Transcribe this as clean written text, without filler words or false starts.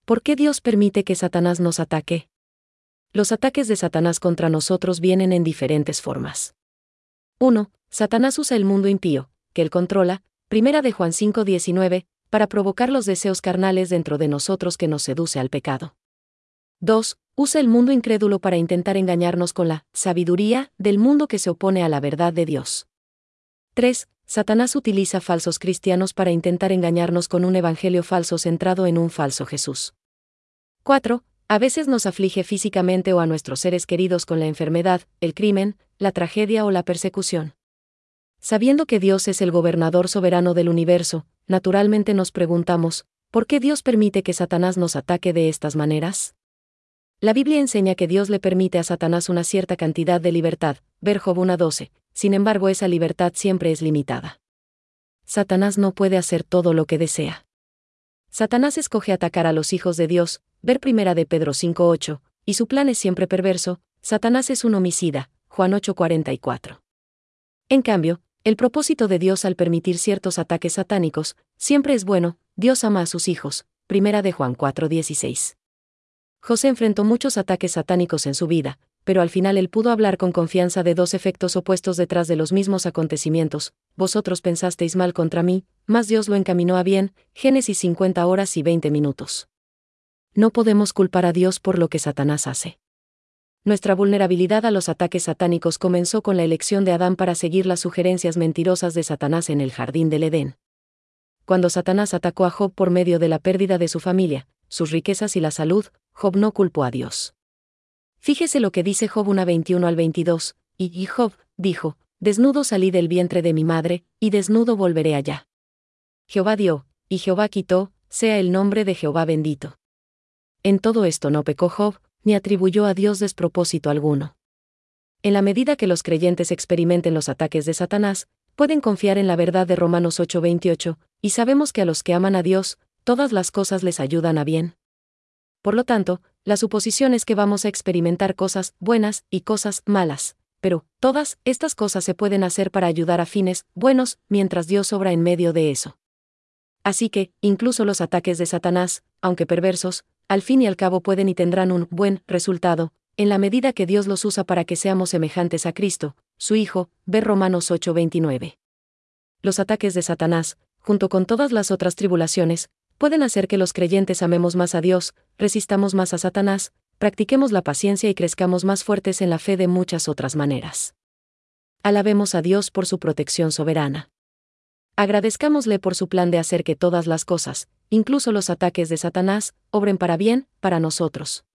¿Por qué Dios permite que Satanás nos ataque? Los ataques de Satanás contra nosotros vienen en diferentes formas. 1. Satanás usa el mundo impío, que él controla, 1 de Juan 5:19, para provocar los deseos carnales dentro de nosotros que nos seduce al pecado. 2. Usa el mundo incrédulo para intentar engañarnos con la sabiduría del mundo que se opone a la verdad de Dios. 3. Satanás utiliza falsos cristianos para intentar engañarnos con un evangelio falso centrado en un falso Jesús. 4. A veces nos aflige físicamente o a nuestros seres queridos con la enfermedad, el crimen, la tragedia o la persecución. Sabiendo que Dios es el gobernador soberano del universo, naturalmente nos preguntamos, ¿por qué Dios permite que Satanás nos ataque de estas maneras? La Biblia enseña que Dios le permite a Satanás una cierta cantidad de libertad, ver Job 1:12, sin embargo esa libertad siempre es limitada. Satanás no puede hacer todo lo que desea. Satanás escoge atacar a los hijos de Dios, ver 1 de Pedro 5:8, y su plan es siempre perverso. Satanás es un homicida, Juan 8:44. En cambio, el propósito de Dios al permitir ciertos ataques satánicos, siempre es bueno. Dios ama a sus hijos, 1 de Juan 4:16. José enfrentó muchos ataques satánicos en su vida, pero al final él pudo hablar con confianza de dos efectos opuestos detrás de los mismos acontecimientos. Vosotros pensasteis mal contra mí, mas Dios lo encaminó a bien. Génesis 50:20. No podemos culpar a Dios por lo que Satanás hace. Nuestra vulnerabilidad a los ataques satánicos comenzó con la elección de Adán para seguir las sugerencias mentirosas de Satanás en el jardín del Edén. Cuando Satanás atacó a Job por medio de la pérdida de su familia, sus riquezas y la salud, Job no culpó a Dios. Fíjese lo que dice Job 1:21-22, y Job dijo, desnudo salí del vientre de mi madre, y desnudo volveré allá. Jehová dio, y Jehová quitó, sea el nombre de Jehová bendito. En todo esto no pecó Job, ni atribuyó a Dios despropósito alguno. En la medida que los creyentes experimenten los ataques de Satanás, pueden confiar en la verdad de Romanos 8:28, y sabemos que a los que aman a Dios, todas las cosas les ayudan a bien. Por lo tanto, la suposición es que vamos a experimentar cosas buenas y cosas malas, pero todas estas cosas se pueden hacer para ayudar a fines buenos mientras Dios obra en medio de eso. Así que, incluso los ataques de Satanás, aunque perversos, al fin y al cabo pueden y tendrán un buen resultado, en la medida que Dios los usa para que seamos semejantes a Cristo, su Hijo, ver Romanos 8:29. Los ataques de Satanás, junto con todas las otras tribulaciones, pueden hacer que los creyentes amemos más a Dios, resistamos más a Satanás, practiquemos la paciencia y crezcamos más fuertes en la fe de muchas otras maneras. Alabemos a Dios por su protección soberana. Agradezcámosle por su plan de hacer que todas las cosas, incluso los ataques de Satanás, obren para bien, para nosotros.